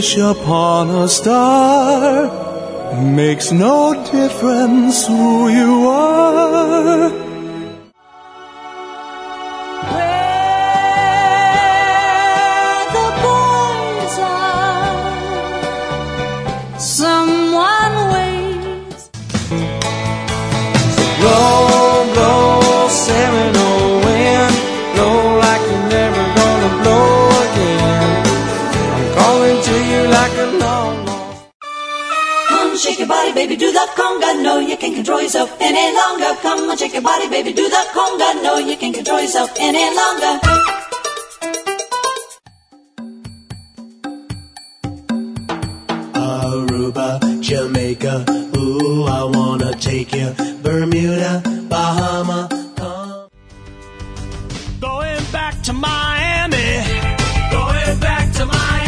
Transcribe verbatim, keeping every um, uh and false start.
wish upon a star. Makes no difference who you are. Where the boys are, someone waits. Blow, blow, Seminole wind, blow like you're never gonna blow again. I'm calling to you like a long lost. Come shake your body, baby, do the conga. No, you can't control yourself any longer. Come on, shake your body, baby, do the conga. No, you can't control yourself any longer. Aruba, Jamaica, ooh, I wanna take you. Bermuda, Bahama, come. Going back to Miami. Going back to Miami.